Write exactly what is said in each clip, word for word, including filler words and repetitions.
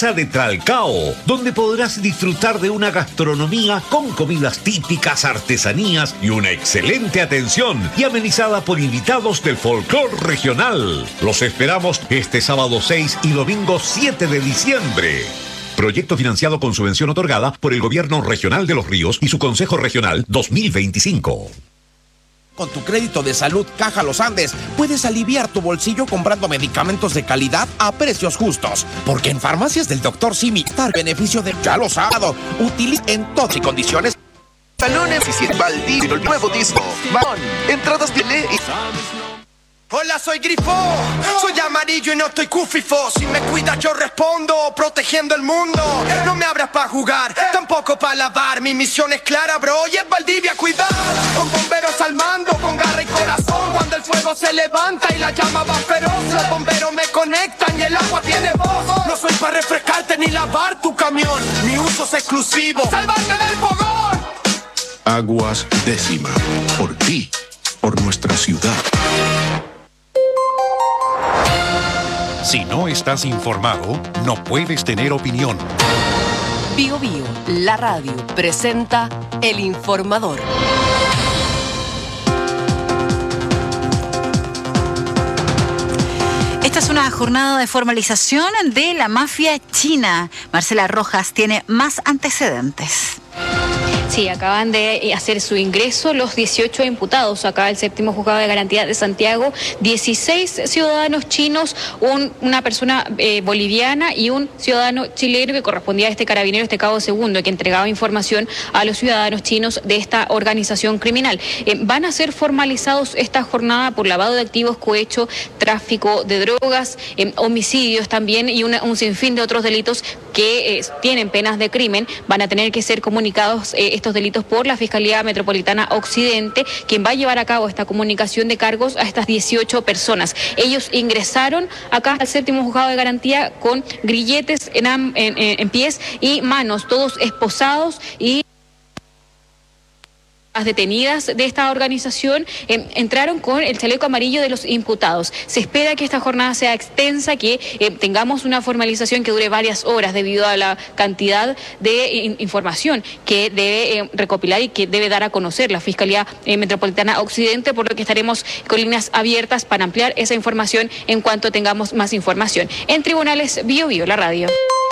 Casa de Tralcao, donde podrás disfrutar de una gastronomía con comidas típicas, artesanías y una excelente atención y amenizada por invitados del folclore regional. Los esperamos este sábado seis y domingo siete de diciembre. Proyecto financiado con subvención otorgada por el Gobierno Regional de Los Ríos y su Consejo Regional dos mil veinticinco. Con tu crédito de salud Caja Los Andes, puedes aliviar tu bolsillo comprando medicamentos de calidad a precios justos. Porque en Farmacias del doctor Simi está el beneficio de ya lo sábado. Utiliza en todas y condiciones. Salones y siete Valdivia, el nuevo disco. Mamón, entradas de ley. Hola, soy Grifo, soy amarillo y no estoy cufifo. Si me cuidas yo respondo, protegiendo el mundo. No me abras pa' jugar, tampoco pa' lavar. Mi misión es clara, bro, y es Valdivia cuidar. Con bomberos al mando, con garra y corazón. Cuando el fuego se levanta y la llama va feroz, los bomberos me conectan y el agua tiene voz. No soy pa' refrescarte ni lavar tu camión, mi uso es exclusivo, salvarte del fogón. Aguas Décima, por ti, por nuestra ciudad. Si no estás informado, no puedes tener opinión. Bio Bio, la radio, presenta El Informador. Esta es una jornada de formalización de la mafia china. Marcela Rojas tiene más antecedentes. Sí, acaban de hacer su ingreso los dieciocho imputados acá el séptimo juzgado de garantía de Santiago, dieciséis ciudadanos chinos, un, una persona eh, boliviana y un ciudadano chileno que correspondía a este carabinero, este cabo segundo, que entregaba información a los ciudadanos chinos de esta organización criminal. Eh, van a ser formalizados esta jornada por lavado de activos, cohecho, tráfico de drogas, eh, homicidios también y una, un sinfín de otros delitos que eh, tienen penas de crimen. Van a tener que ser comunicados eh, estos delitos por la Fiscalía Metropolitana Occidente, quien va a llevar a cabo esta comunicación de cargos a estas dieciocho personas. Ellos ingresaron acá al séptimo juzgado de garantía con grilletes en, en, en pies y manos, todos esposados, y las detenidas de esta organización eh, entraron con el chaleco amarillo de los imputados. Se espera que esta jornada sea extensa, que eh, tengamos una formalización que dure varias horas debido a la cantidad de eh, información que debe eh, recopilar y que debe dar a conocer la Fiscalía eh, Metropolitana Occidente, por lo que estaremos con líneas abiertas para ampliar esa información en cuanto tengamos más información. En Tribunales Bio Bio, la radio.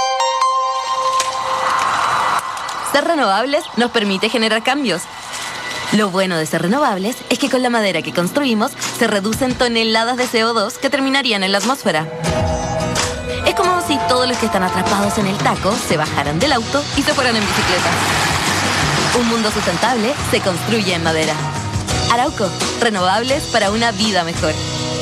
Ser renovables nos permite generar cambios. Lo bueno de ser renovables es que con la madera que construimos se reducen toneladas de C O dos que terminarían en la atmósfera. Es como si todos los que están atrapados en el taco se bajaran del auto y se fueran en bicicleta. Un mundo sustentable se construye en madera. Arauco, renovables para una vida mejor.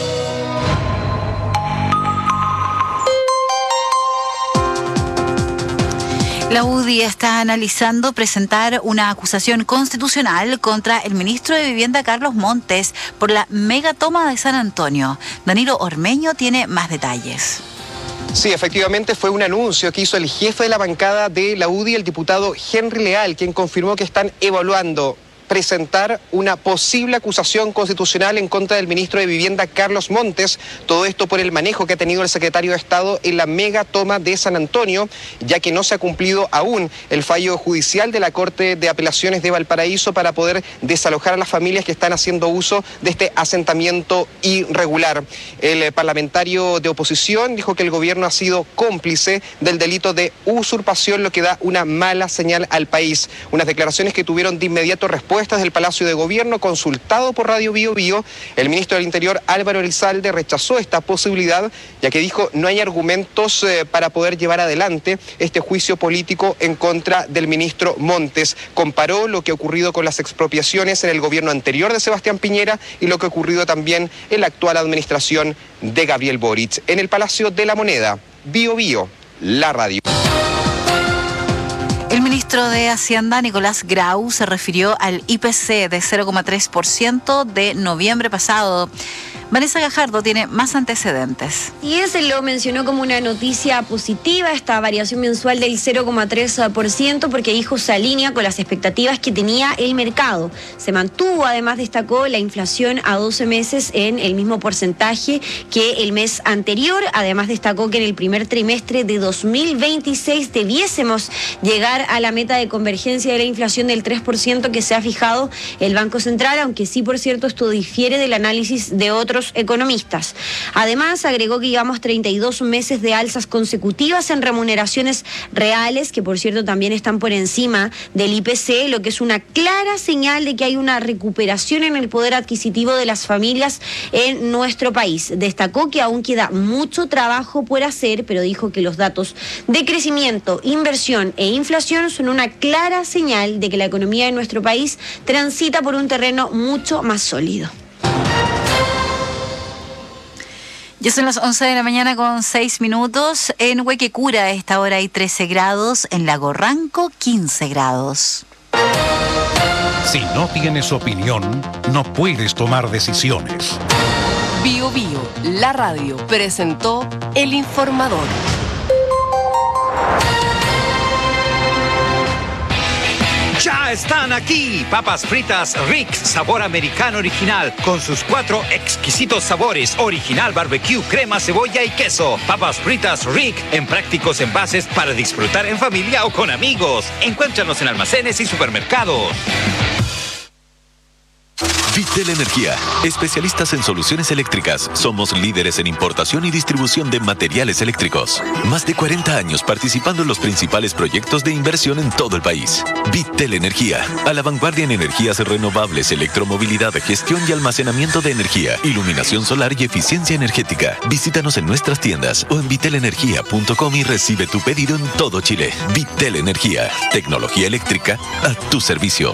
La U D I está analizando presentar una acusación constitucional contra el ministro de Vivienda, Carlos Montes, por la megatoma de San Antonio. Danilo Ormeño tiene más detalles. Sí, efectivamente fue un anuncio que hizo el jefe de la bancada de la U D I, el diputado Henry Leal, quien confirmó que están evaluando presentar una posible acusación constitucional en contra del ministro de Vivienda, Carlos Montes, todo esto por el manejo que ha tenido el secretario de Estado en la mega toma de San Antonio, ya que no se ha cumplido aún el fallo judicial de la Corte de Apelaciones de Valparaíso para poder desalojar a las familias que están haciendo uso de este asentamiento irregular. El parlamentario de oposición dijo que el gobierno ha sido cómplice del delito de usurpación, lo que da una mala señal al país. Unas declaraciones que tuvieron de inmediato respuesta del Palacio de Gobierno. Consultado por Radio Bio Bio, el ministro del Interior, Álvaro Elizalde, rechazó esta posibilidad, ya que dijo no hay argumentos eh, para poder llevar adelante este juicio político en contra del ministro Montes. Comparó lo que ha ocurrido con las expropiaciones en el gobierno anterior de Sebastián Piñera y lo que ha ocurrido también en la actual administración de Gabriel Boric. En el Palacio de la Moneda, Bio Bio, la radio. El ministro de Hacienda, Nicolás Grau, se refirió al I P C de cero coma tres por ciento de noviembre pasado. Vanessa Gajardo tiene más antecedentes. Y ese lo mencionó como una noticia positiva, esta variación mensual del cero coma tres por ciento, porque dijo se alinea con las expectativas que tenía el mercado. Se mantuvo, además destacó la inflación a doce meses en el mismo porcentaje que el mes anterior. Además destacó que en el primer trimestre de dos mil veintiséis debiésemos llegar a la meta de convergencia de la inflación del tres por ciento que se ha fijado el Banco Central, aunque sí, por cierto, esto difiere del análisis de otros economistas. Además, agregó que llevamos treinta y dos meses de alzas consecutivas en remuneraciones reales, que por cierto también están por encima del I P C, lo que es una clara señal de que hay una recuperación en el poder adquisitivo de las familias en nuestro país. Destacó que aún queda mucho trabajo por hacer, pero dijo que los datos de crecimiento, inversión e inflación son una clara señal de que la economía de nuestro país transita por un terreno mucho más sólido. Ya son las once de la mañana con seis minutos. En Huequecura a esta hora hay trece grados, en Lago Ranco quince grados. Si no tienes opinión, no puedes tomar decisiones. Bio Bio, la radio, presentó El Informador. Ya están aquí, papas fritas Rick, sabor americano original, con sus cuatro exquisitos sabores, original, barbecue, crema, cebolla y queso. Papas fritas Rick, en prácticos envases para disfrutar en familia o con amigos. Encuéntranos en almacenes y supermercados. Vitel Energía, especialistas en soluciones eléctricas. Somos líderes en importación y distribución de materiales eléctricos. Más de cuarenta años participando en los principales proyectos de inversión en todo el país. Vitel Energía, a la vanguardia en energías renovables, electromovilidad, gestión y almacenamiento de energía, iluminación solar y eficiencia energética. Visítanos en nuestras tiendas o en vitel energía punto com y recibe tu pedido en todo Chile. Vitel Energía, tecnología eléctrica a tu servicio.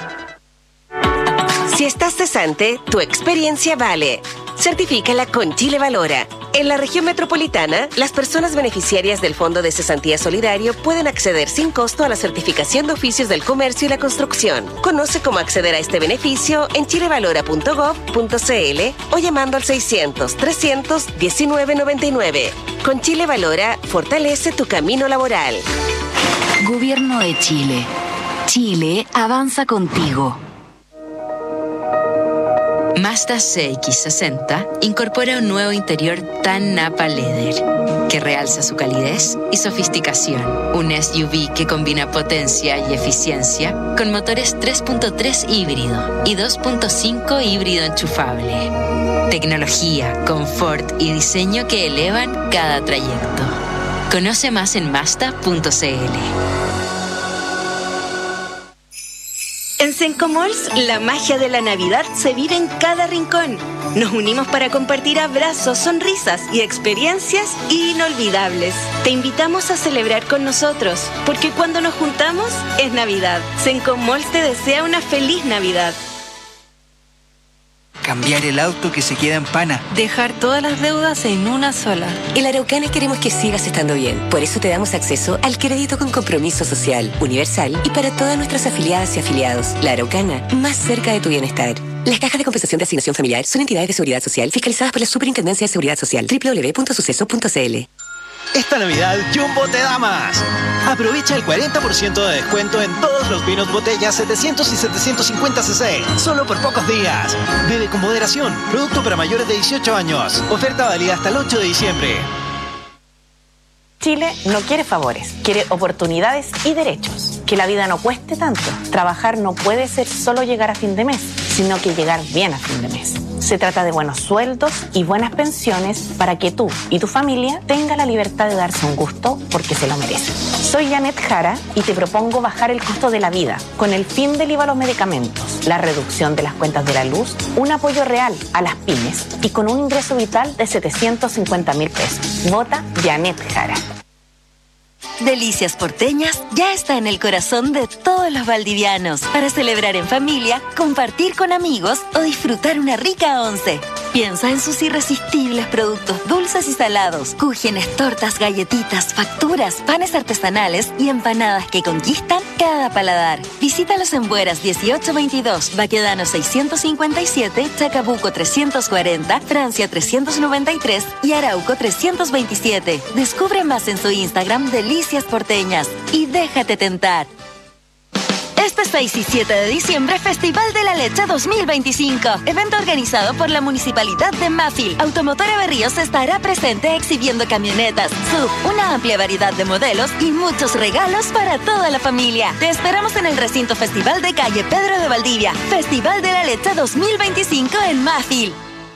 Si estás cesante, tu experiencia vale. Certifícala con Chile Valora. En la región metropolitana, las personas beneficiarias del Fondo de Cesantía Solidario pueden acceder sin costo a la certificación de oficios del comercio y la construcción. Conoce cómo acceder a este beneficio en chilevalora punto gov punto cl o llamando al seiscientos, trescientos, diecinueve noventa y nueve. Con Chile Valora, fortalece tu camino laboral. Gobierno de Chile. Chile avanza contigo. Mazda C X sesenta incorpora un nuevo interior tan Napa Leather que realza su calidez y sofisticación. Un S U V que combina potencia y eficiencia con motores tres punto tres híbrido y dos punto cinco híbrido enchufable. Tecnología, confort y diseño que elevan cada trayecto. Conoce más en mazda punto cl. En Sencomalls, la magia de la Navidad se vive en cada rincón. Nos unimos para compartir abrazos, sonrisas y experiencias inolvidables. Te invitamos a celebrar con nosotros, porque cuando nos juntamos es Navidad. Sencomalls te desea una feliz Navidad. Cambiar el auto que se queda en pana. Dejar todas las deudas en una sola. En La Araucana queremos que sigas estando bien. Por eso te damos acceso al crédito con compromiso social, universal y para todas nuestras afiliadas y afiliados. La Araucana, más cerca de tu bienestar. Las cajas de compensación de asignación familiar son entidades de seguridad social fiscalizadas por la Superintendencia de Seguridad Social. doble u doble u doble u punto suceso punto cl. Esta Navidad, Jumbo te da más. Aprovecha el cuarenta por ciento de descuento en todos los vinos botellas setecientos y setecientos cincuenta cc, solo por pocos días. Bebe con moderación. Producto para mayores de dieciocho años. Oferta válida hasta el ocho de diciembre. Chile no quiere favores, quiere oportunidades y derechos. Que la vida no cueste tanto. Trabajar no puede ser solo llegar a fin de mes, sino que llegar bien a fin de mes. Se trata de buenos sueldos y buenas pensiones para que tú y tu familia tengan la libertad de darse un gusto porque se lo merecen. Soy Janet Jara y te propongo bajar el costo de la vida con el fin del I V A a los medicamentos, la reducción de las cuentas de la luz, un apoyo real a las pymes y con un ingreso vital de setecientos cincuenta mil pesos. Vota Janet Jara. Delicias Porteñas ya está en el corazón de todos los valdivianos para celebrar en familia, compartir con amigos o disfrutar una rica once. Piensa en sus irresistibles productos dulces y salados, cúgenes, tortas, galletitas, facturas, panes artesanales y empanadas que conquistan cada paladar. Visítalos en Bueras dieciocho veintidós, Baquedano seiscientos cincuenta y siete, Chacabuco trescientos cuarenta, Francia trescientos noventa y tres y Arauco trescientos veintisiete. Descubre más en su Instagram Delicias Porteñas y déjate tentar. Este seis y siete de diciembre, Festival de la Leche dos mil veinticinco. Evento organizado por la Municipalidad de Mafil. Automotora Berríos estará presente exhibiendo camionetas, S U V, una amplia variedad de modelos y muchos regalos para toda la familia. Te esperamos en el recinto Festival de Calle Pedro de Valdivia. Festival de la Leche dos mil veinticinco en Mafil.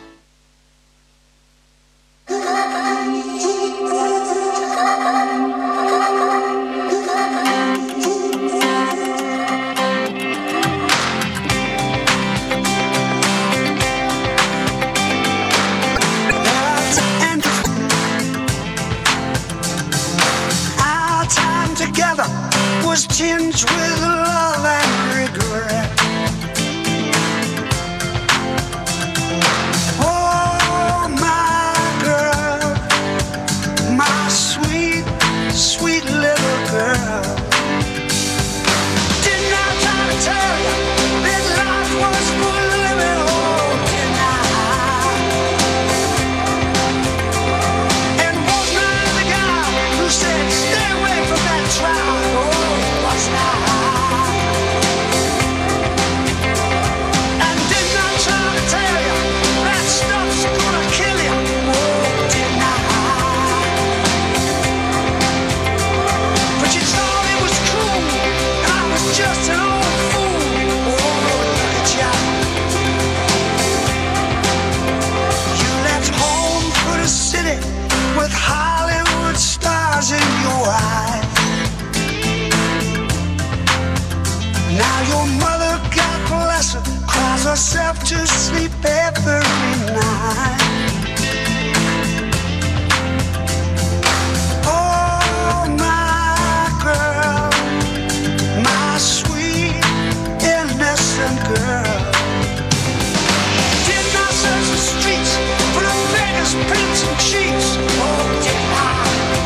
Was tinged with love and regret. Oh, my girl, my sweet, sweet little girl. Didn't I try to tell you that life was full of living? Oh, didn't I? And wasn't I the guy who said, stay away from that trial? And didn't I try to tell you that stuff's gonna kill you? Oh, didn't I? But you thought it was cool, and I was just an old fool. Oh, look at ya. You left home for the city with Hollywood stars in your eyes. Now your mother, God bless her, cries herself to sleep every night. Oh, my girl, my sweet, innocent girl. Didn't I search the streets for the biggest pimps and cheats? Oh, didn't I?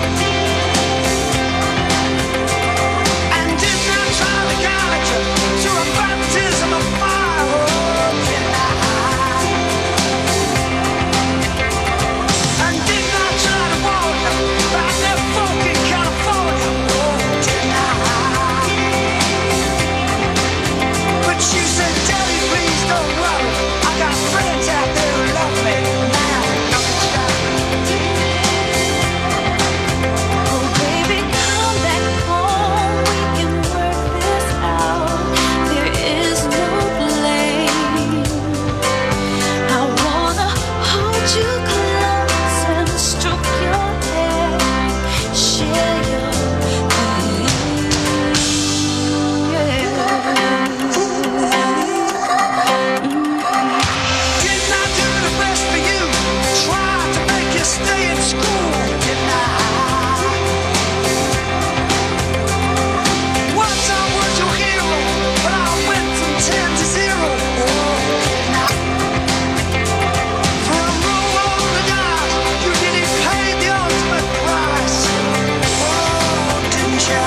To a baptism of fire, oh, didn't I? And didn't I try to warn you about that folk in California, oh, didn't I? But you said, Daddy, please don't worry, I got friends out there who love me now. Oh, baby, come back home, we can work this out. There is no blame. I wanna hold you close and stroke your hair, share your pain. Didn't I do the best for you? Try to make you stay in school, didn't I? Once I was your hero, but I went from ten to zero. Oh, didn't I? For a roll on the dice, you didn't pay the ultimate price. Oh, didn't you?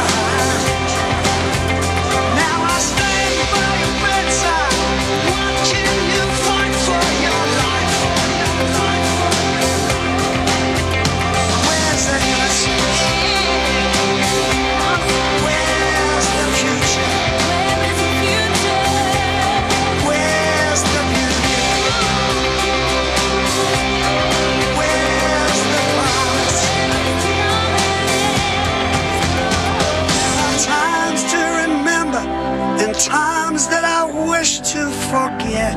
Now I stand by your bedside, watching you fight for your life. Where's the innocence? Where's the future? Where's the beauty? Where's the promise? There are times to remember and times that I wish to forget.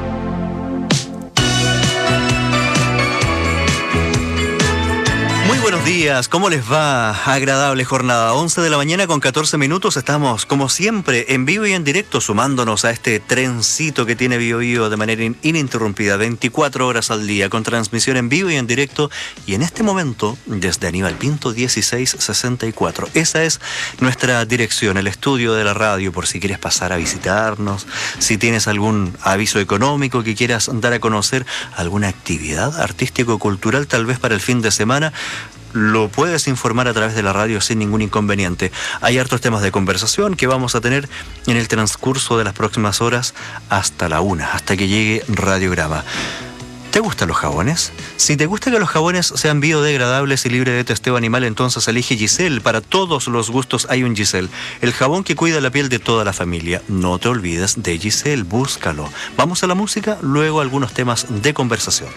Muy buenos buenos días, ¿cómo les va? Agradable jornada, once de la mañana con catorce minutos, estamos como siempre en vivo y en directo sumándonos a este trencito que tiene Bio Bio de manera in- ininterrumpida, veinticuatro horas al día, con transmisión en vivo y en directo, y en este momento desde Aníbal Pinto dieciséis sesenta y cuatro. Esa es nuestra dirección, el estudio de la radio, por si quieres pasar a visitarnos, si tienes algún aviso económico que quieras dar a conocer, alguna actividad artístico-cultural tal vez para el fin de semana, lo puedes informar a través de la radio sin ningún inconveniente. Hay hartos temas de conversación que vamos a tener en el transcurso de las próximas horas hasta la una, hasta que llegue Radiograma. ¿Te gustan los jabones? Si te gusta que los jabones sean biodegradables y libres de testeo animal, entonces elige Giselle. Para todos los gustos hay un Giselle, el jabón que cuida la piel de toda la familia. No te olvides de Giselle, búscalo. Vamos a la música, luego algunos temas de conversación.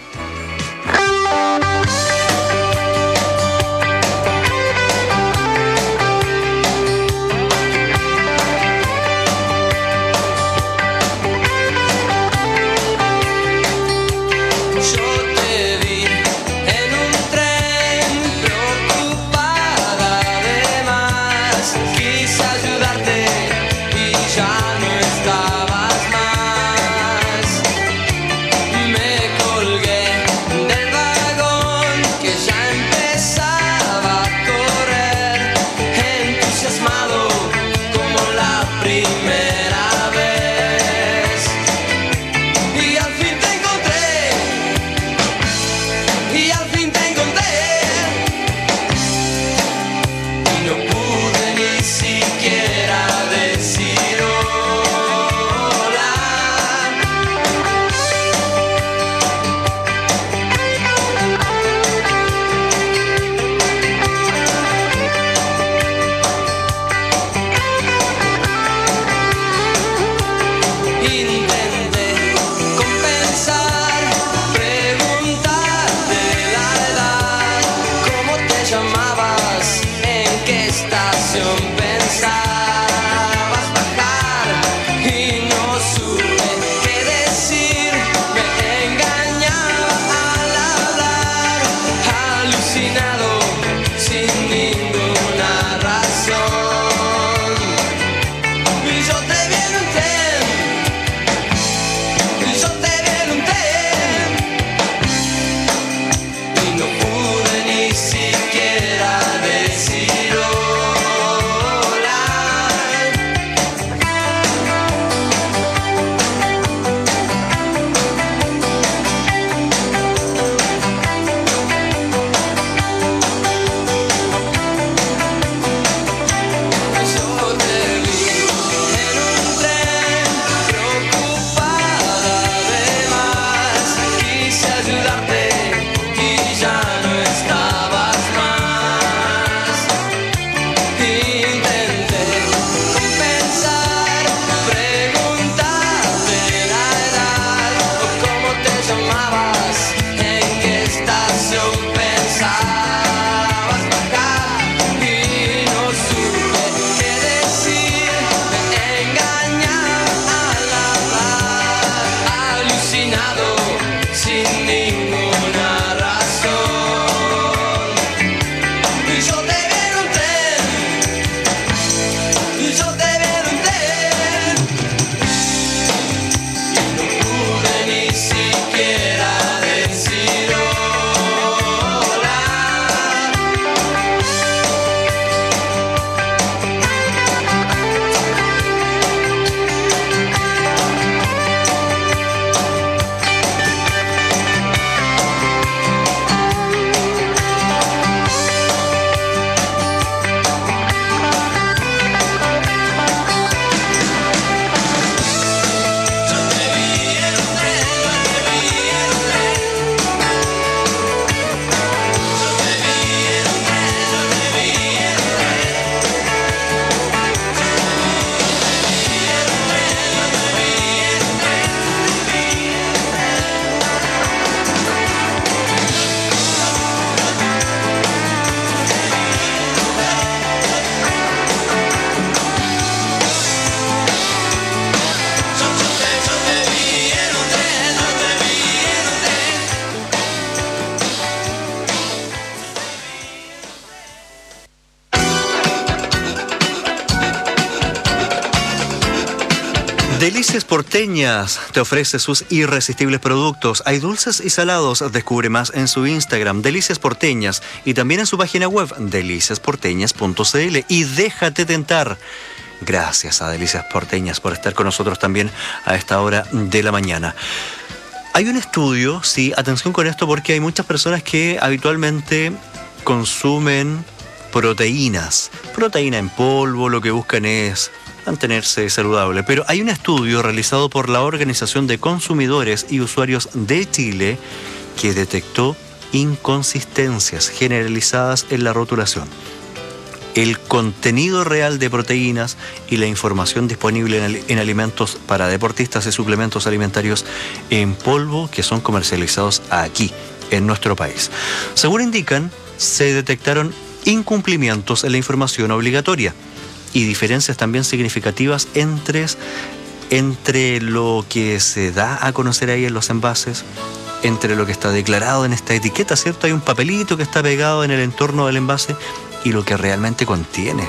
Me colgué Delicias Porteñas te ofrece sus irresistibles productos. Hay dulces y salados. Descubre más en su Instagram, Delicias Porteñas, y también en su página web, delicias porteñas punto c l. Y déjate tentar. Gracias a Delicias Porteñas por estar con nosotros también a esta hora de la mañana. Hay un estudio, sí, atención con esto, porque hay muchas personas que habitualmente consumen proteínas. Proteína en polvo, lo que buscan es mantenerse saludable. Pero hay un estudio realizado por la Organización de Consumidores y Usuarios de Chile que detectó inconsistencias generalizadas en la rotulación. El contenido real de proteínas y la información disponible en, en alimentos para deportistas y suplementos alimentarios en polvo que son comercializados aquí, en nuestro país. Según indican, se detectaron incumplimientos en la información obligatoria y diferencias también significativas entre, entre lo que se da a conocer ahí en los envases, entre lo que está declarado en esta etiqueta, ¿cierto? Hay un papelito que está pegado en el entorno del envase y lo que realmente contiene.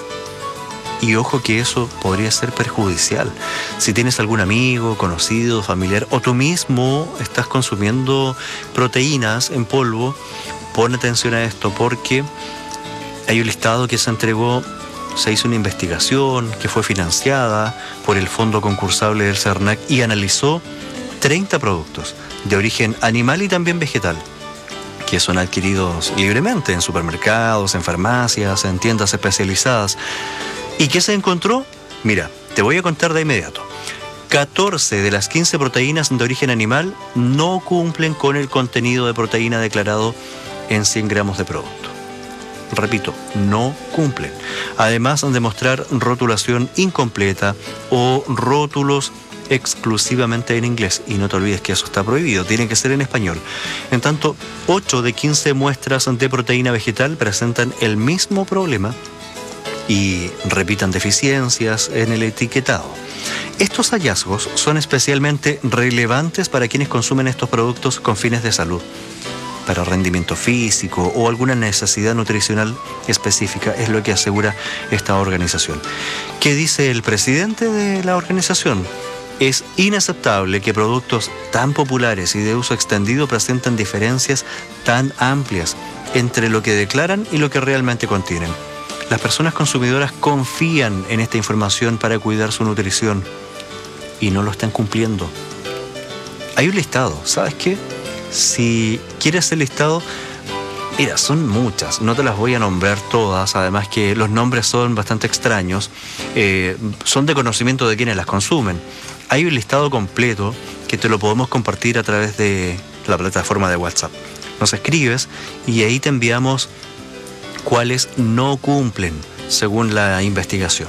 Y ojo que eso podría ser perjudicial. Si tienes algún amigo, conocido, familiar, o tú mismo estás consumiendo proteínas en polvo, pon atención a esto, porque hay un listado que se entregó. Se hizo una investigación que fue financiada por el Fondo Concursable del CERNAC y analizó treinta productos de origen animal y también vegetal que son adquiridos libremente en supermercados, en farmacias, en tiendas especializadas. ¿Y qué se encontró? Mira, te voy a contar de inmediato. catorce de las quince proteínas de origen animal no cumplen con el contenido de proteína declarado en cien gramos de producto. Repito, no cumplen. Además de mostrar rotulación incompleta o rótulos exclusivamente en inglés. Y no te olvides que eso está prohibido, tiene que ser en español. En tanto, ocho de quince muestras de proteína vegetal presentan el mismo problema y repitan deficiencias en el etiquetado. Estos hallazgos son especialmente relevantes para quienes consumen estos productos con fines de salud, para rendimiento físico o alguna necesidad nutricional específica, es lo que asegura esta organización. ¿Qué dice el presidente de la organización? Es inaceptable que productos tan populares y de uso extendido presenten diferencias tan amplias entre lo que declaran y lo que realmente contienen. Las personas consumidoras confían en esta información para cuidar su nutrición y no lo están cumpliendo. Hay un listado, ¿sabes qué? Si quieres el listado, mira, son muchas, no te las voy a nombrar todas, además que los nombres son bastante extraños, eh, son de conocimiento de quienes las consumen. Hay un listado completo que te lo podemos compartir a través de la plataforma de WhatsApp. Nos escribes y ahí te enviamos cuáles no cumplen según la investigación.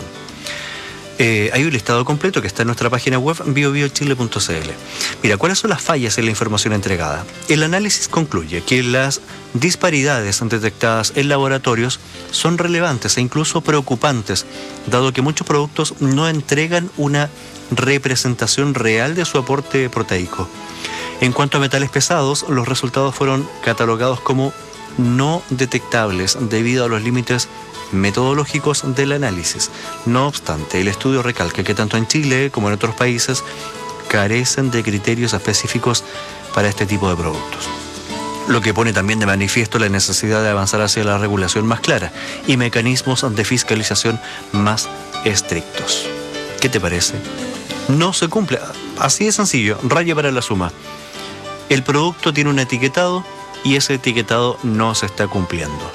Eh, hay un listado completo que está en nuestra página web bio bio chile punto c l. Mira, ¿cuáles son las fallas en la información entregada? El análisis concluye que las disparidades detectadas en laboratorios son relevantes e incluso preocupantes, dado que muchos productos no entregan una representación real de su aporte proteico. En cuanto a metales pesados, los resultados fueron catalogados como no detectables debido a los límites metodológicos del análisis. No obstante, el estudio recalca que tanto en Chile como en otros países carecen de criterios específicos para este tipo de productos, lo que pone también de manifiesto la necesidad de avanzar hacia la regulación más clara y mecanismos de fiscalización más estrictos. ¿Qué te parece? No se cumple. Así de sencillo, raya para la suma. El producto tiene un etiquetado y ese etiquetado no se está cumpliendo.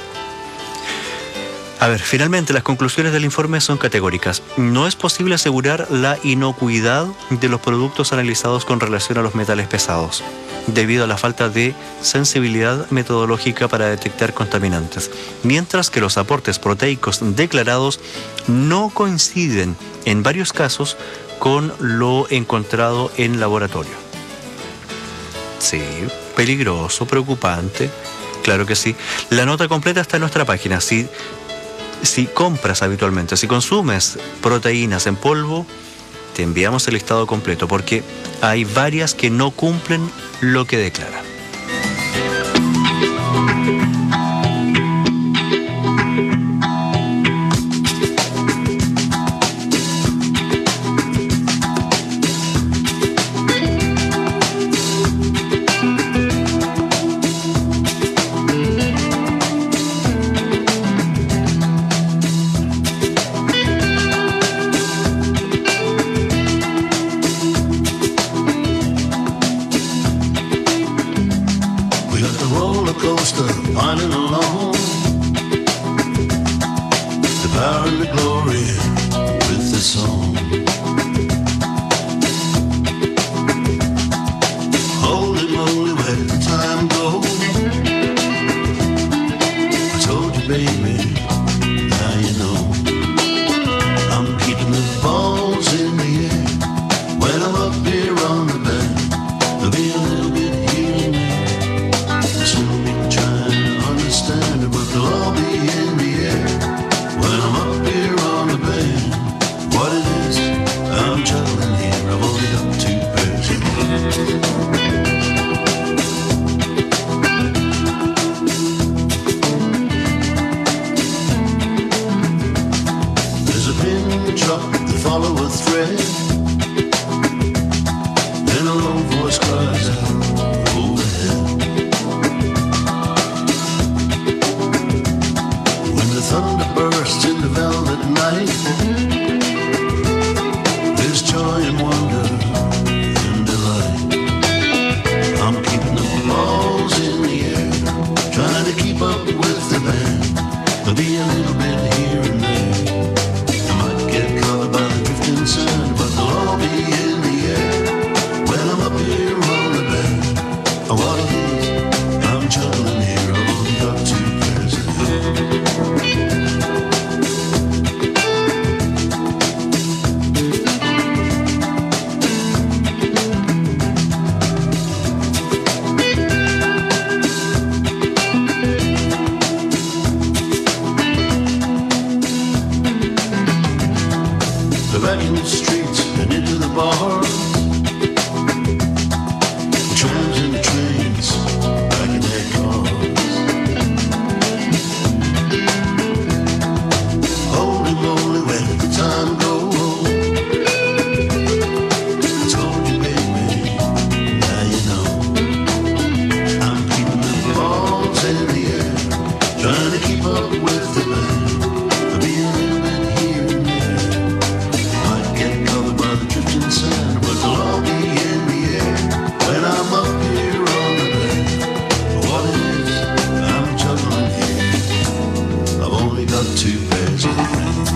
A ver, finalmente las conclusiones del informe son categóricas. No es posible asegurar la inocuidad de los productos analizados con relación a los metales pesados, debido a la falta de sensibilidad metodológica para detectar contaminantes, mientras que los aportes proteicos declarados no coinciden en varios casos con lo encontrado en laboratorio. Sí, peligroso, preocupante, claro que sí. La nota completa está en nuestra página. Si Si compras habitualmente, si consumes proteínas en polvo, te enviamos el listado completo porque hay varias que no cumplen lo que declaran. just a pining alone. The power and the glory with the song. Holy moly, where did the time go? I told you, baby, now you know. I'm keeping the balls in the air when I'm up here on the band. There'll be a little bit here and there. Some people trying to understand it, but they'll all be in the air when I'm up here on the band. What it is, I'm juggling here. I've only got two pairs of hands. Follow a thread, then a low voice cries out overhead. When the thunder bursts in the velvet night, there's joy and wonder and delight. I'm keeping the balls in the air, trying to keep up with the band. There'll be a little bit here and there. Sand, but they'll all be in the air when I'm up here on the band. What it is, I'm juggling here. I've only got two pairs of back in the streets and into the bars, the trams and the trains back in their cars. Holy moly, where did the time go? I told you, baby, now you know. I'm keeping the balls in the air, trying to keep up with the band. There'll be a little bit here and there. Get covered by the drifting sand, but they'll all be in the air when I'm up here on the band. What it is, I'm juggling here. I've only got two pairs of hands.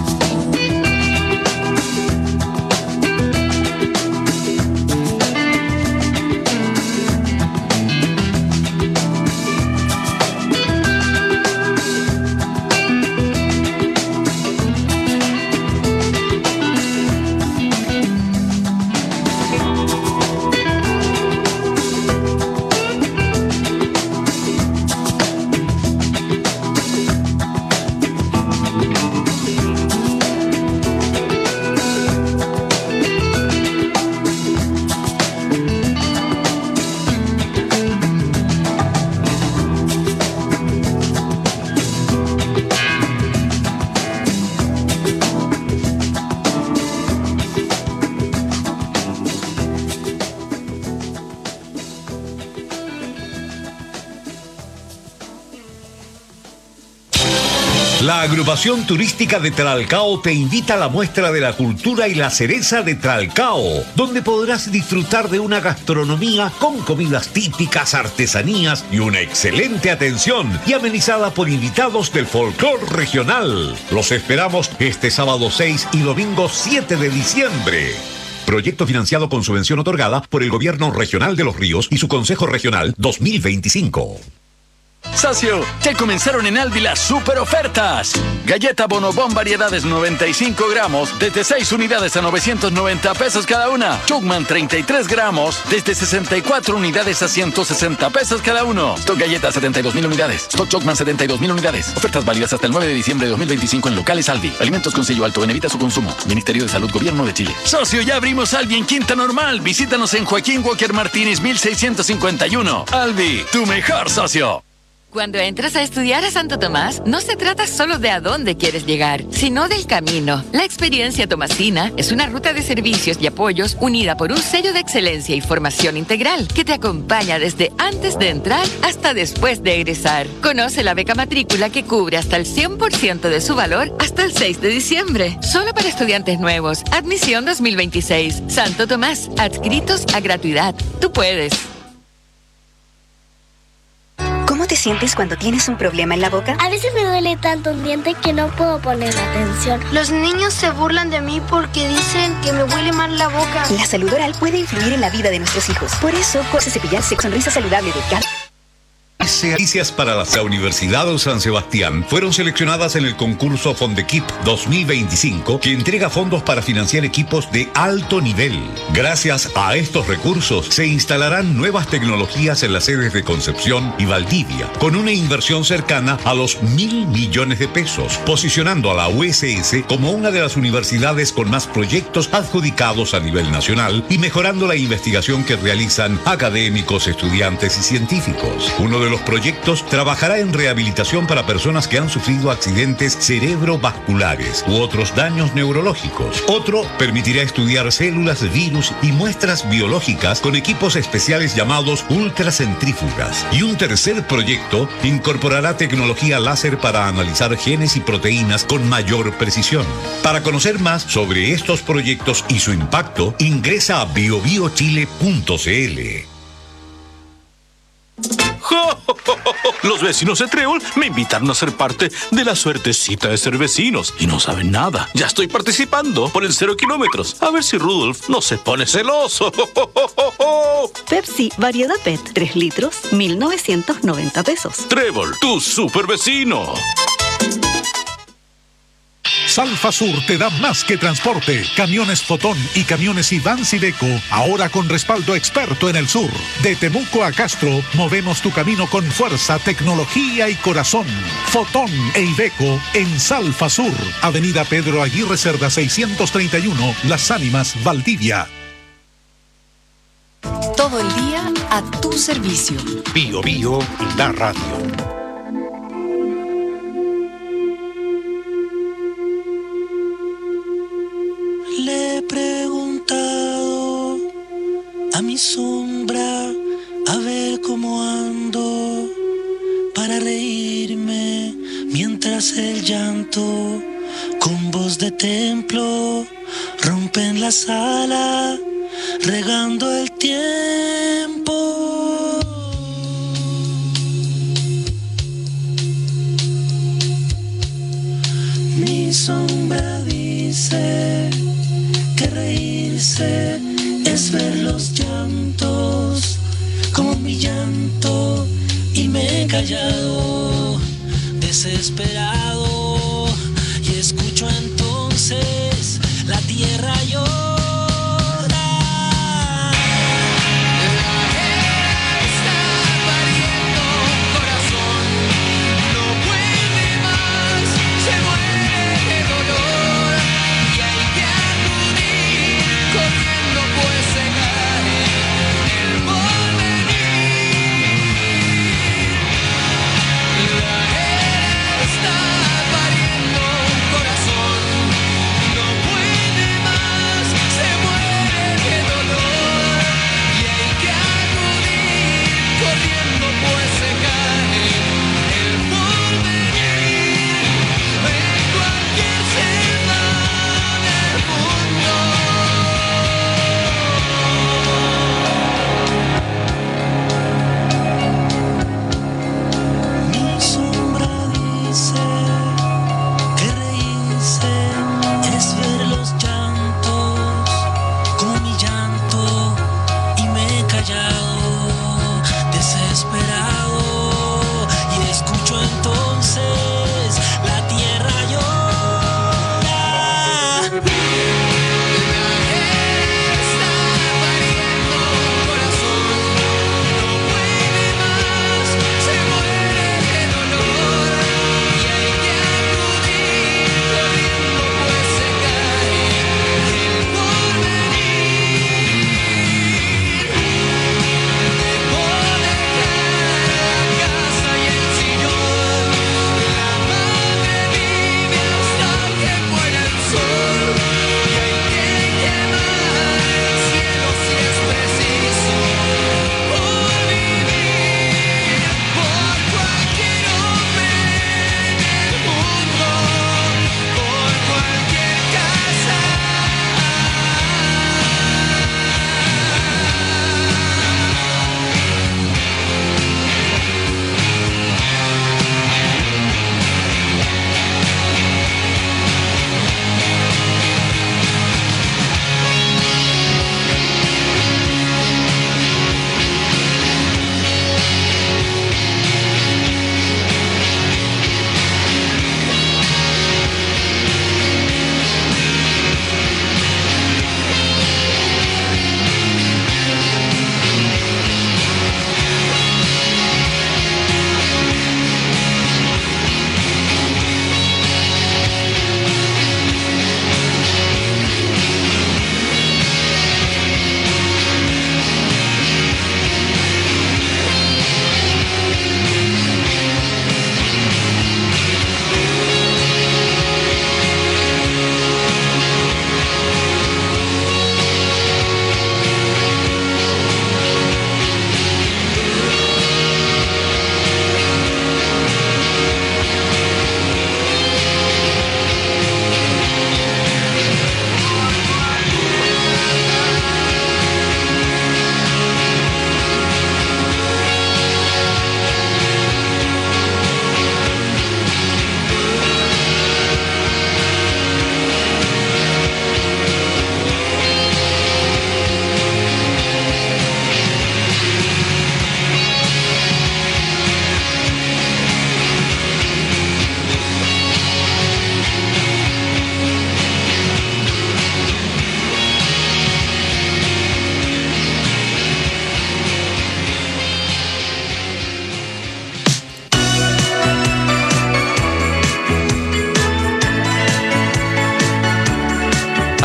La agrupación turística de Tralcao te invita a la muestra de la cultura y la cereza de Tralcao, donde podrás disfrutar de una gastronomía con comidas típicas, artesanías y una excelente atención y amenizada por invitados del folclore regional. Los esperamos este sábado seis y domingo siete de diciembre. Proyecto financiado con subvención otorgada por el Gobierno Regional de Los Ríos y su Consejo Regional dos mil veinticinco. Socio, ya comenzaron en Aldi las super ofertas. Galleta Bonobón variedades noventa y cinco gramos desde seis unidades a novecientos noventa pesos cada una. Chugman treinta y tres gramos desde sesenta y cuatro unidades a ciento sesenta pesos cada uno. Stock Galleta setenta y dos mil unidades. Stock Chugman setenta y dos mil unidades. Ofertas válidas hasta el nueve de diciembre de dos mil veinticinco en locales Aldi. Alimentos con sello alto en evita su consumo. Ministerio de Salud, Gobierno de Chile. Socio, ya abrimos Aldi en Quinta Normal. Visítanos en Joaquín Walker Martínez mil seiscientos cincuenta y uno. Aldi, tu mejor socio. Cuando entras a estudiar a Santo Tomás, no se trata solo de a dónde quieres llegar, sino del camino. La experiencia tomasina es una ruta de servicios y apoyos unida por un sello de excelencia y formación integral que te acompaña desde antes de entrar hasta después de egresar. Conoce la beca matrícula que cubre hasta el cien por ciento de su valor hasta el seis de diciembre. Solo para estudiantes nuevos. Admisión dos mil veintiséis. Santo Tomás, adscritos a gratuidad. Tú puedes. te sientes cuando tienes un problema en la boca? A veces me duele tanto un diente que no puedo poner atención. Los niños se burlan de mí porque dicen que me huele mal la boca. La salud oral puede influir en la vida de nuestros hijos. Por eso, corse cepillarse con sonrisa saludable de Cal. Noticias para la Universidad de San Sebastián fueron seleccionadas en el concurso Fondequip dos mil veinticinco, que entrega fondos para financiar equipos de alto nivel. Gracias a estos recursos se instalarán nuevas tecnologías en las sedes de Concepción y Valdivia, con una inversión cercana a los mil millones de pesos, posicionando a la U S S como una de las universidades con más proyectos adjudicados a nivel nacional y mejorando la investigación que realizan académicos, estudiantes y científicos. Uno de los proyectos trabajará en rehabilitación para personas que han sufrido accidentes cerebrovasculares u otros daños neurológicos. Otro permitirá estudiar células, virus y muestras biológicas con equipos especiales llamados ultracentrífugas. Y un tercer proyecto incorporará tecnología láser para analizar genes y proteínas con mayor precisión. Para conocer más sobre estos proyectos y su impacto, ingresa a bio bio chile punto c l. Los vecinos de Trébol me invitaron a ser parte de la suertecita de ser vecinos y no saben nada. Ya estoy participando por el cero kilómetros. A ver si Rudolf no se pone celoso. Pepsi Variedad P E T, tres litros, mil novecientos noventa pesos. Trébol, tu super vecino. Salfa Sur te da más que transporte. Camiones Fotón y camiones Iván Sideco, ahora con respaldo experto en el sur. De Temuco a Castro, movemos tu camino con fuerza, tecnología y corazón. Fotón e Iveco en Salfa Sur. Avenida Pedro Aguirre Cerda seiscientos treinta y uno, Las Ánimas, Valdivia. Todo el día a tu servicio. Bio Bio, la radio. Le he preguntado a mi sombra a ver cómo ando para reírme mientras el llanto con voz de templo rompe en la sala regando el tiempo. Mi sombra dice que reírse es ver los llantos como mi llanto y me he callado desesperado y escucho entonces la tierra llora.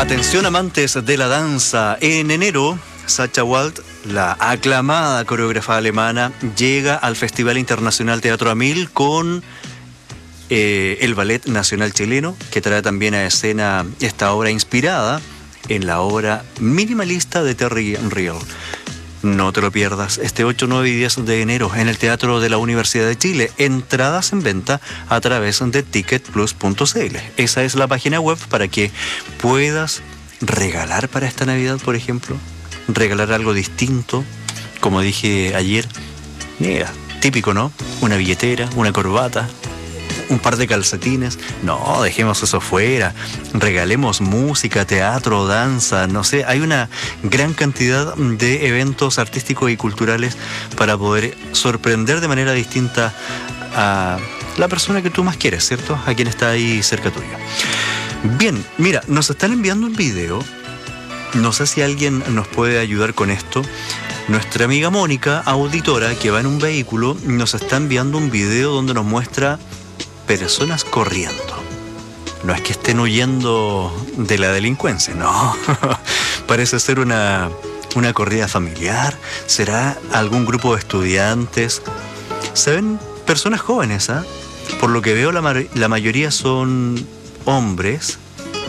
Atención amantes de la danza, en enero Sacha Wald, la aclamada coreógrafa alemana, llega al Festival Internacional Teatro Amil con eh, el Ballet Nacional Chileno, que trae también a escena esta obra inspirada en la obra minimalista de Terry Real. No te lo pierdas, este ocho, nueve y diez de enero en el Teatro de la Universidad de Chile. Entradas en venta a través de ticket plus punto c l. Esa es la página web para que puedas regalar para esta Navidad, por ejemplo. Regalar algo distinto, como dije ayer. Mira, típico, ¿no? Una billetera, una corbata, un par de calcetines. No, dejemos eso fuera. Regalemos música, teatro, danza, no sé. Hay una gran cantidad de eventos artísticos y culturales para poder sorprender de manera distinta a la persona que tú más quieres, ¿cierto? A quien está ahí cerca tuyo. Bien, mira, nos están enviando un video. No sé si alguien nos puede ayudar con esto. Nuestra amiga Mónica, auditora, que va en un vehículo, nos está enviando un video donde nos muestra personas corriendo. No es que estén huyendo de la delincuencia, no. Parece ser una, una corrida familiar. ¿Será algún grupo de estudiantes? Se ven personas jóvenes, ¿ah? ¿eh? Por lo que veo, la, la mayoría son hombres.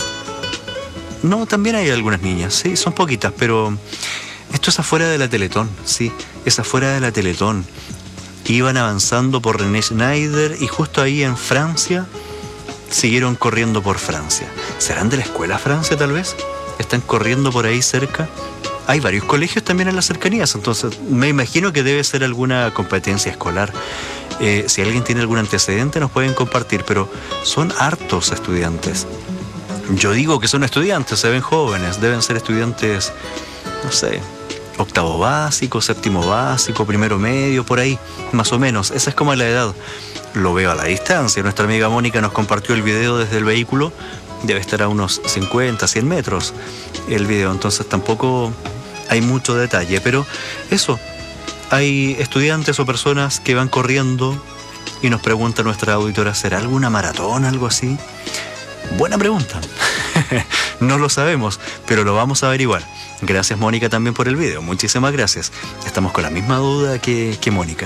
No, también hay algunas niñas, sí, son poquitas, pero esto es afuera de la Teletón, sí, es afuera de la Teletón. Iban avanzando por René Schneider y justo ahí en Francia siguieron corriendo por Francia. ¿Serán de la escuela Francia tal vez? ¿Están corriendo por ahí cerca? Hay varios colegios también en las cercanías, entonces me imagino que debe ser alguna competencia escolar. Eh, si alguien tiene algún antecedente nos pueden compartir, pero son hartos estudiantes. Yo digo que son estudiantes, se ven jóvenes, deben ser estudiantes, no sé, octavo básico, séptimo básico, primero medio, por ahí, más o menos. Esa es como la edad. Lo veo a la distancia. Nuestra amiga Mónica nos compartió el video desde el vehículo. Debe estar a unos cincuenta, cien metros el video. Entonces tampoco hay mucho detalle. Pero eso, hay estudiantes o personas que van corriendo y nos pregunta nuestra auditora, ¿será alguna maratón, algo así? Buena pregunta. No lo sabemos, pero lo vamos a averiguar. Gracias, Mónica, también por el video. Muchísimas gracias. Estamos con la misma duda que, que Mónica.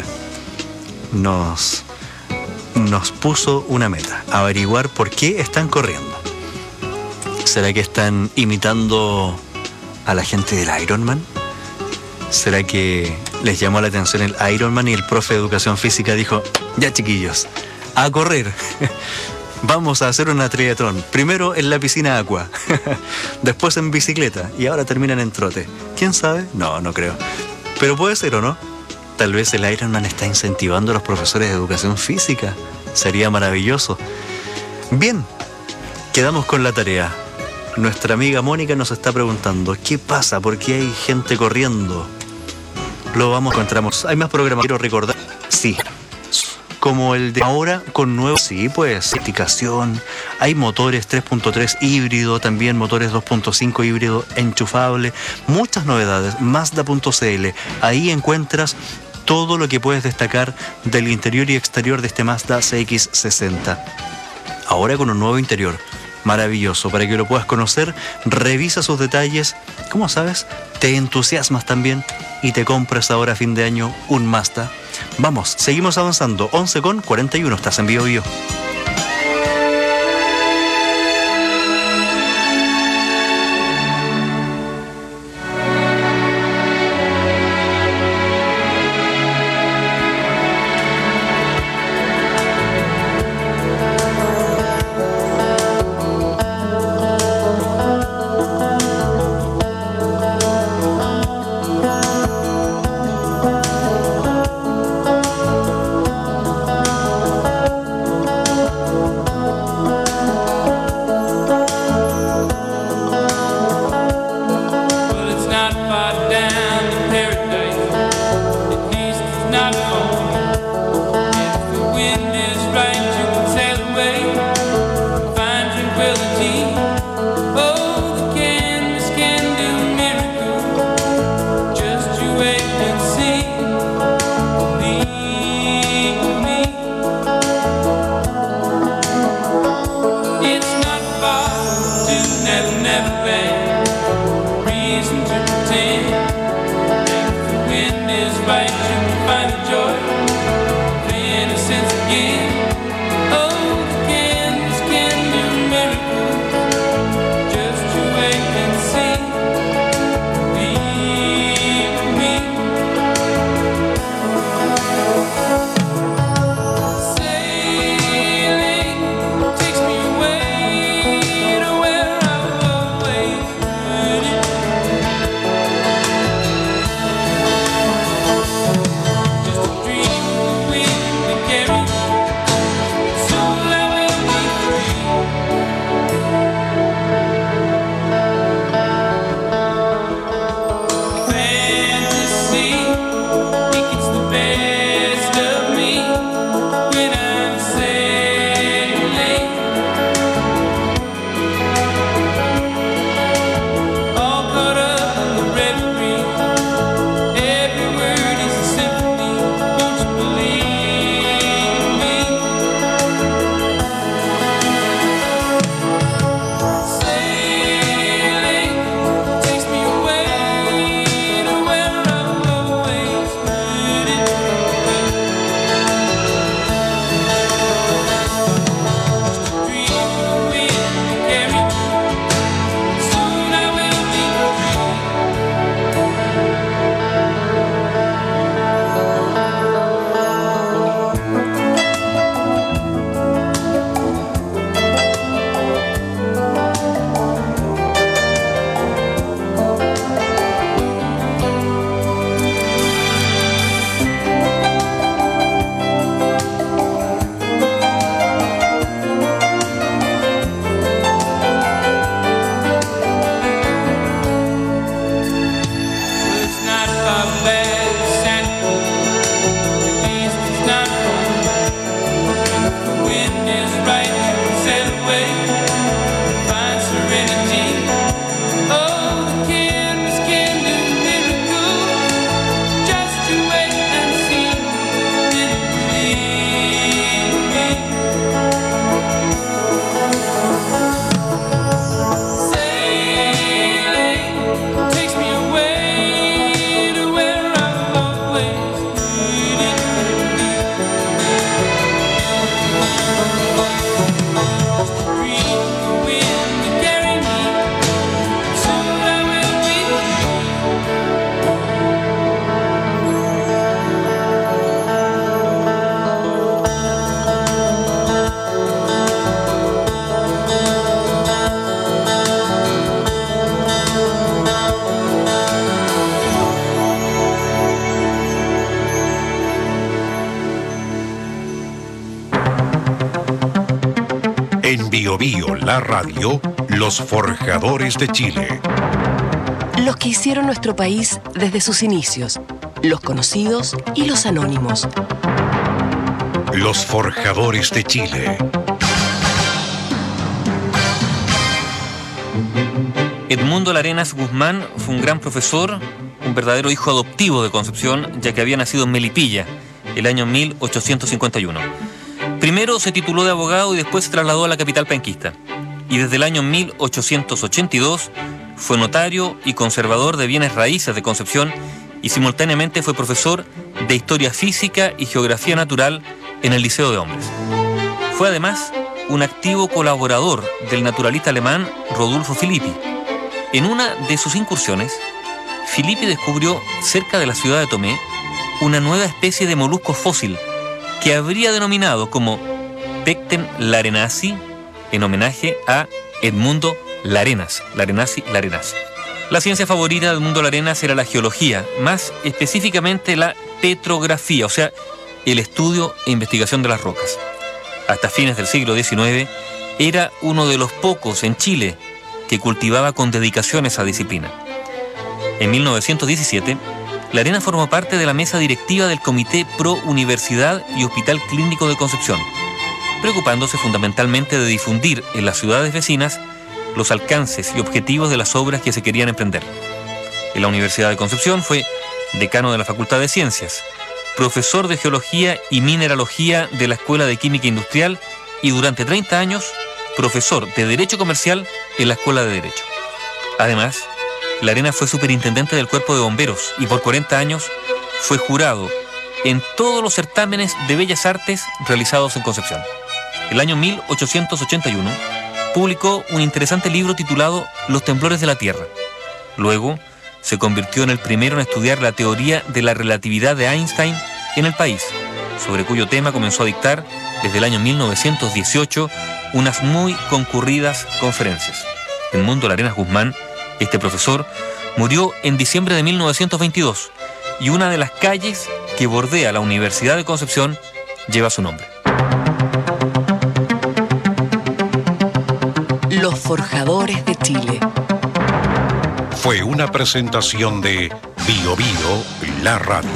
Nos, nos puso una meta, averiguar por qué están corriendo. ¿Será que están imitando a la gente del Ironman? ¿Será que les llamó la atención el Ironman y el profe de educación física dijo, ya chiquillos, a correr? Vamos a hacer una triatlón. Primero en la piscina Aqua, después en bicicleta y ahora terminan en trote. ¿Quién sabe? No, no creo. Pero puede ser, ¿o no? Tal vez el Ironman está incentivando a los profesores de educación física. Sería maravilloso. Bien, quedamos con la tarea. Nuestra amiga Mónica nos está preguntando, ¿qué pasa? ¿Por qué hay gente corriendo? Lo vamos a encontramos. Hay más programas. Quiero recordar. Sí. Como el de ahora con nuevos, sí, pues, certificación. Hay motores tres punto tres híbrido, también motores dos punto cinco híbrido enchufable. Muchas novedades. Mazda punto c l. Ahí encuentras todo lo que puedes destacar del interior y exterior de este Mazda C X sesenta. Ahora con un nuevo interior. Maravilloso, para que lo puedas conocer, revisa sus detalles. ¿Cómo sabes? Te entusiasmas también y te compras ahora a fin de año un Mazda. Vamos, seguimos avanzando. once con cuarenta y uno, estás en Bio Bio. En Bio Bio, la radio, los forjadores de Chile. Los que hicieron nuestro país desde sus inicios, los conocidos y los anónimos. Los forjadores de Chile. Edmundo Larenas Guzmán fue un gran profesor, un verdadero hijo adoptivo de Concepción, ya que había nacido en Melipilla, el año mil ochocientos cincuenta y uno. Primero se tituló de abogado y después se trasladó a la capital penquista. Y desde el año mil ochocientos ochenta y dos fue notario y conservador de bienes raíces de Concepción y simultáneamente fue profesor de Historia Física y Geografía Natural en el Liceo de Hombres. Fue además un activo colaborador del naturalista alemán Rodolfo Filippi. En una de sus incursiones, Filippi descubrió cerca de la ciudad de Tomé una nueva especie de molusco fósil que habría denominado como Pecten larenasi en homenaje a Edmundo Larenas, Larenasi Larenas. La ciencia favorita de Edmundo Larenas era la geología, más específicamente la petrografía, o sea, el estudio e investigación de las rocas. Hasta fines del siglo diecinueve, era uno de los pocos en Chile que cultivaba con dedicación esa disciplina. En mil novecientos diecisiete, Larenas formó parte de la mesa directiva del Comité Pro Universidad y Hospital Clínico de Concepción, preocupándose fundamentalmente de difundir en las ciudades vecinas los alcances y objetivos de las obras que se querían emprender. En la Universidad de Concepción fue decano de la Facultad de Ciencias, profesor de Geología y Mineralogía de la Escuela de Química Industrial y durante treinta años profesor de Derecho Comercial en la Escuela de Derecho. Además, Larenas fue superintendente del Cuerpo de Bomberos y por cuarenta años fue jurado en todos los certámenes de bellas artes realizados en Concepción. El año mil ochocientos ochenta y uno publicó un interesante libro titulado Los temblores de la Tierra. Luego se convirtió en el primero en estudiar la teoría de la relatividad de Einstein en el país, sobre cuyo tema comenzó a dictar desde el año mil novecientos dieciocho unas muy concurridas conferencias. Edmundo Larenas Guzmán, este profesor, murió en diciembre de mil novecientos veintidós y una de las calles que bordea la Universidad de Concepción lleva su nombre. Los forjadores de Chile. Fue una presentación de Bio Bio, la radio.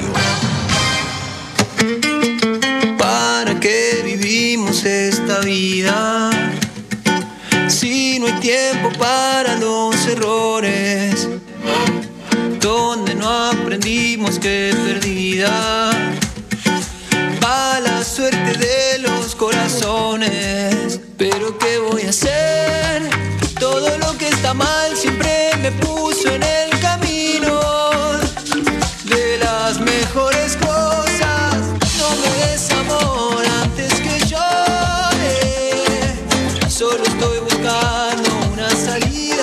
¿Para qué vivimos esta vida? Si no hay tiempo para los errores, donde no aprendimos que perdida va la suerte de los corazones. Pero ¿qué voy a hacer? Todo lo que está mal siempre me puso en el camino de las mejores cosas. No me des amor antes que llore. Solo estoy buscando una salida.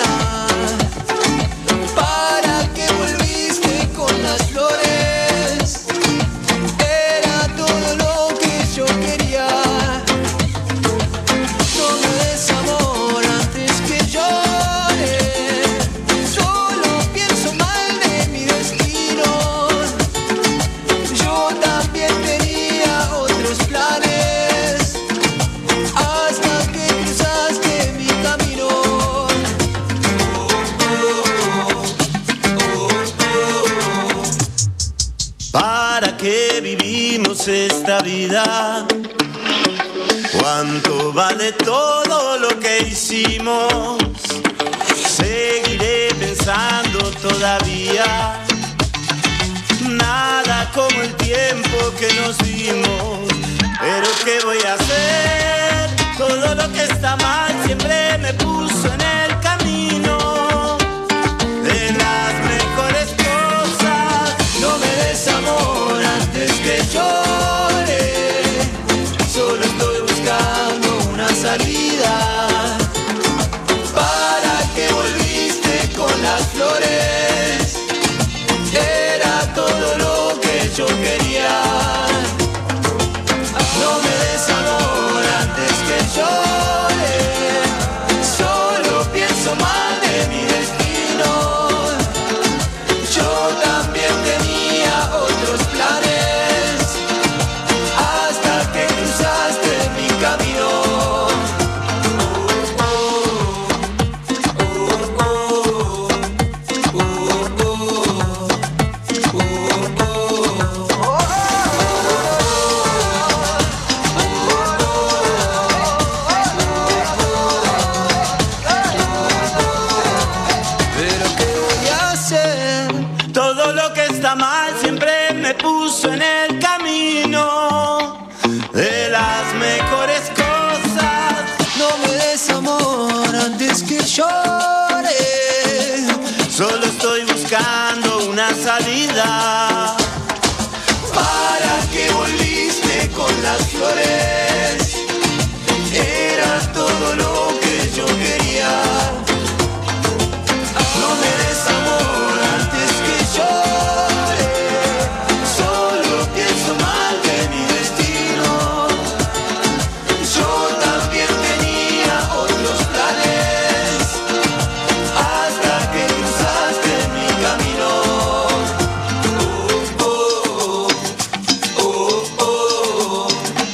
¿Para qué volviste con las flores? Era todo lo que yo quería. No me des amor antes que llore. Solo pienso mal de mi destino. Yo también tenía otros planes hasta que cruzaste mi camino. ¿Para qué vivimos esta vida? ¿Cuánto vale todo lo que hicimos? Seguiré pensando todavía. Nada como el tiempo que nos dimos. Pero ¿qué voy a hacer? Todo lo que está mal siempre me puso en el camino de las mejores cosas. No me des amor antes que llore. Solo estoy buscando una salida. ¿Para qué volviste con las flores? Era todo lo que yo quería. No me des amor una salida. ¿Para qué volviste con las flores? Era todo lo que yo quería. No me des amor antes que llore. Solo pienso mal de mi destino. Yo también tenía otros planes hasta que cruzaste mi camino. Oh, oh, oh, oh, oh.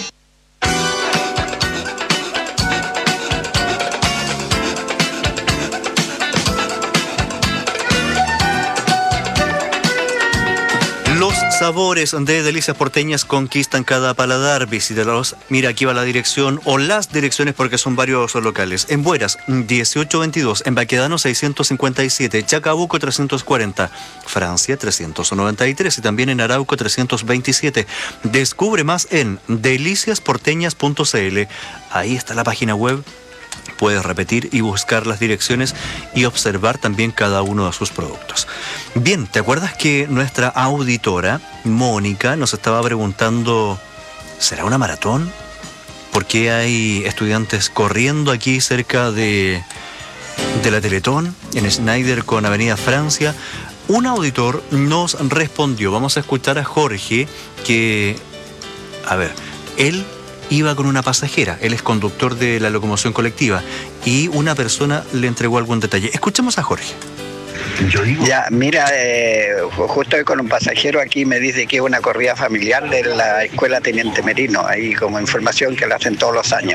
Los sabores de Delicias Porteñas conquistan cada paladar. Visítalos. Mira, aquí va la dirección o las direcciones porque son varios locales. En Bueras, dieciocho veintidós. En Baquedano, seiscientos cincuenta y siete. Chacabuco, trescientos cuarenta. Francia, trescientos noventa y tres. Y también en Arauco, trescientos veintisiete. Descubre más en delicias porteñas punto c l. Ahí está la página web. Puedes repetir y buscar las direcciones y observar también cada uno de sus productos. Bien, ¿te acuerdas que nuestra auditora, Mónica, nos estaba preguntando, ¿será una maratón? ¿Por qué hay estudiantes corriendo aquí cerca de, de la Teletón, en Schneider con Avenida Francia? Un auditor nos respondió, vamos a escuchar a Jorge, que, a ver, él iba con una pasajera, él es conductor de la locomoción colectiva y una persona le entregó algún detalle. Escuchemos a Jorge. Ya, mira, eh, justo hoy con un pasajero aquí me dice que es una corrida familiar de la Escuela Teniente Merino, ahí como información que la hacen todos los años.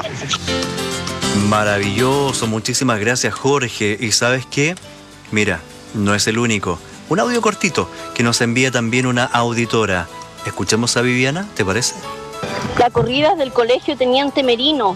Maravilloso, muchísimas gracias Jorge. ¿Y sabes qué? Mira, no es el único. Un audio cortito que nos envía también una auditora. Escuchemos a Viviana, ¿te parece? La corrida es del Colegio Teniente Merino.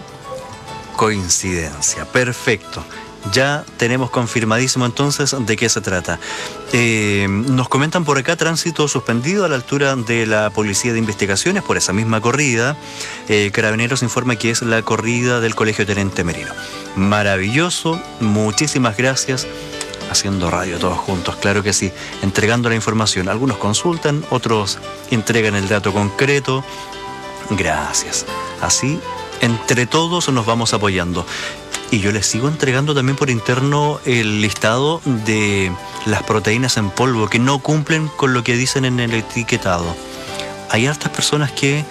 Coincidencia, perfecto. Ya tenemos confirmadísimo entonces de qué se trata. Eh, nos comentan por acá tránsito suspendido a la altura de la Policía de Investigaciones por esa misma corrida. Eh, Carabineros informa que es la corrida del Colegio Teniente Merino. Maravilloso, muchísimas gracias. Haciendo radio todos juntos, claro que sí, entregando la información. Algunos consultan, otros entregan el dato concreto. Gracias. Así, entre todos nos vamos apoyando. Y yo les sigo entregando también por interno el listado de las proteínas en polvo que no cumplen con lo que dicen en el etiquetado. Hay hartas personas que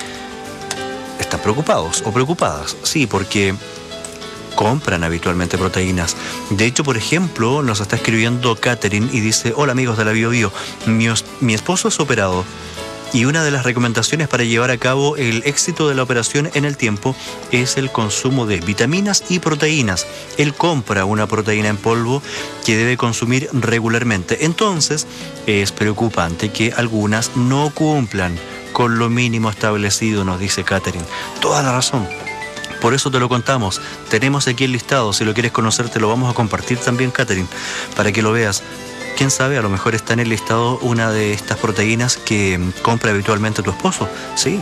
están preocupados o preocupadas, sí, porque compran habitualmente proteínas. De hecho, por ejemplo, nos está escribiendo Catherine y dice: hola amigos de la Bio Bio, mi, mi esposo es operado. Y una de las recomendaciones para llevar a cabo el éxito de la operación en el tiempo es el consumo de vitaminas y proteínas. Él compra una proteína en polvo que debe consumir regularmente. Entonces, es preocupante que algunas no cumplan con lo mínimo establecido, nos dice Catherine. Toda la razón. Por eso te lo contamos. Tenemos aquí el listado. Si lo quieres conocer, te lo vamos a compartir también, Catherine, para que lo veas. Quién sabe, a lo mejor está en el listado una de estas proteínas que compra habitualmente tu esposo. Sí,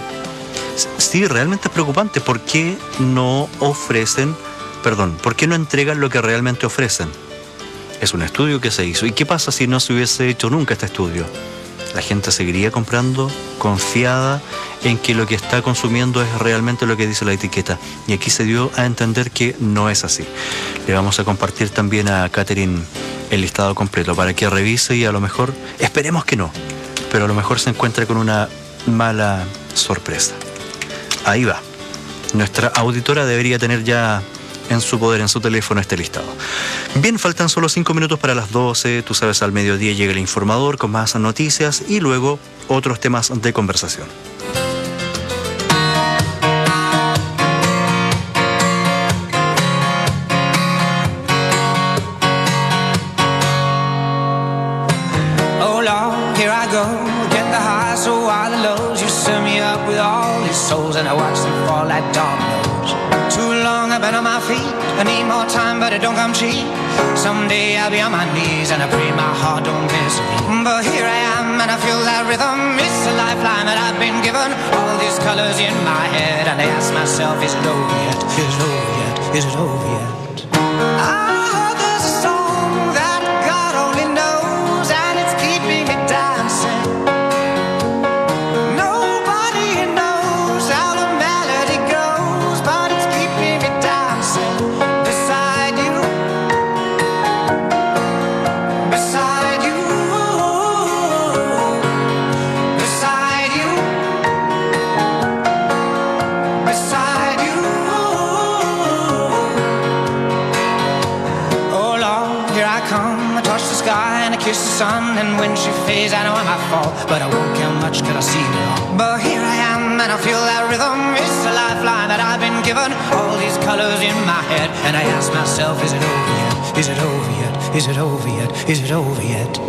sí, realmente es preocupante. ¿Por qué no ofrecen, perdón, por qué no entregan lo que realmente ofrecen? Es un estudio que se hizo. ¿Y qué pasa si no se hubiese hecho nunca este estudio? La gente seguiría comprando confiada en que lo que está consumiendo es realmente lo que dice la etiqueta. Y aquí se dio a entender que no es así. Le vamos a compartir también a Catherine el listado completo para que revise y a lo mejor, esperemos que no, pero a lo mejor se encuentre con una mala sorpresa. Ahí va. Nuestra auditora debería tener ya en su poder, en su teléfono, este listado. Bien, faltan solo cinco minutos para las doce. Tú sabes, al mediodía llega el informador con más noticias y luego otros temas de conversación. Oh Lord, here I go, get the highs, so are the lows. You set me up with all these souls and I watch them fall like dominoes. Too long I've been on my feet, I need more time but it don't come cheap. Someday I'll be on my knees and I pray my heart don't miss a beat. But here I am and I feel that rhythm, it's a lifeline that I've been given. All these colors in my head and I ask myself, is it over yet? Is it over yet? Is it over yet? I heard there's a song that God only knows and it's keeping me down. kiss the sun, and when she fades, I know I might fall, but I won't care much 'cause I see it all. But here I am, and I feel that rhythm. It's a lifeline that I've been given. All these colors in my head, and I ask myself, is it over yet? Is it over yet? Is it over yet? Is it over yet?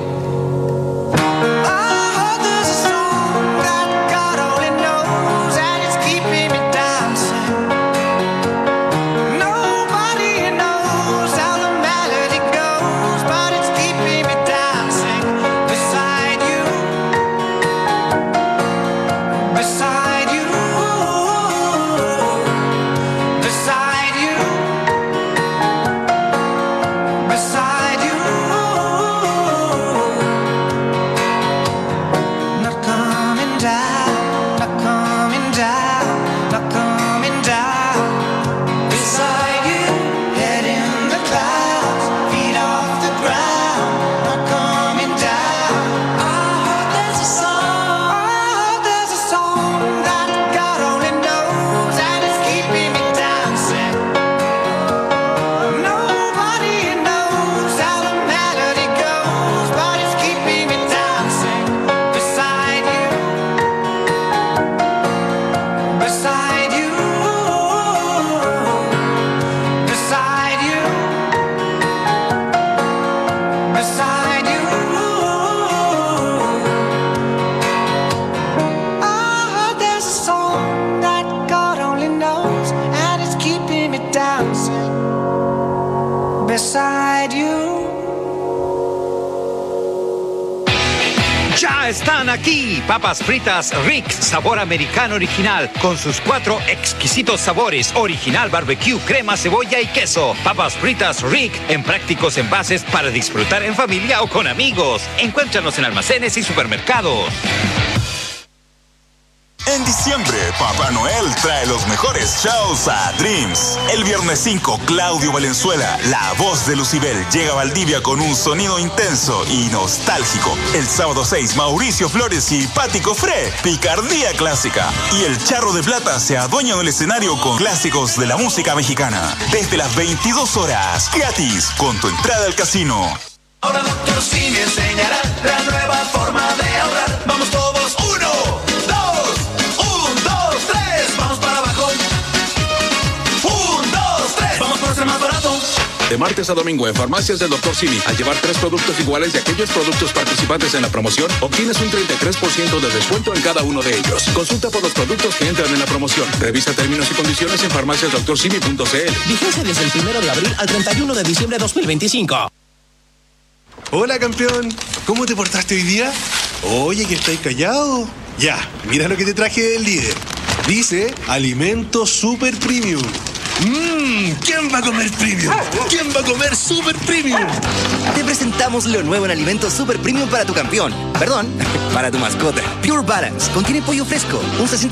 Están aquí papas fritas Rick, sabor americano original, con sus cuatro exquisitos sabores: original, barbecue, crema, cebolla y queso. Papas fritas Rick en prácticos envases para disfrutar en familia o con amigos. Encuéntranos en almacenes y supermercados. En diciembre, Papá Noel trae los mejores shows a Dreams. El viernes cinco, Claudio Valenzuela, la voz de Lucibel, llega a Valdivia con un sonido intenso y nostálgico. El sábado seis, Mauricio Flores y Patti Cofré, picardía clásica. Y el Charro de Plata se adueña del escenario con clásicos de la música mexicana. Desde las veintidós horas, gratis, con tu entrada al casino. Ahora Doctor Simi enseñará la nueva forma de ahorrar. Vamos todos, uno, dos, un, dos, tres, vamos para abajo. Un, dos, tres, vamos por ser más barato. De martes a domingo en Farmacias del Doctor Simi, al llevar tres productos iguales de aquellos productos participantes en la promoción, obtienes un treinta y tres por ciento de descuento en cada uno de ellos. Consulta por los productos que entran en la promoción. Revisa términos y condiciones en farmacias doctor simi punto c l. Vigencia desde el primero de abril al treinta y uno de diciembre de dos mil veinticinco. Hola, campeón. ¿Cómo te portaste hoy día? Oye, que estáis callado. Ya, mira lo que te traje del líder. Dice Alimento Super Premium. Mmm, ¿quién va a comer premium? ¿Quién va a comer super premium? Te presentamos lo nuevo en Alimentos Super Premium para tu campeón. Perdón, para tu mascota. Pure Balance. Contiene pollo fresco, un sesenta